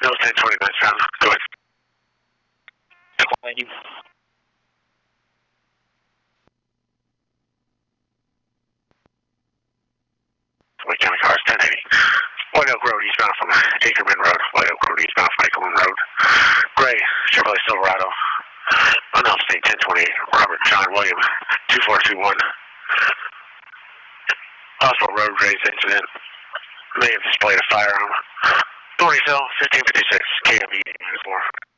No, 1029 sound. Go ahead. Thank you. Wake County cars, 1080. White Oak Road, eastbound from Ackerman Road. White Oak Road, eastbound from Ackerman Road. Gray, Chevrolet Silverado. Unknown state, 1028. Robert John William, 2421. Possible road rage incident. May have displayed a firearm. Thornyville, 1556, KME 94.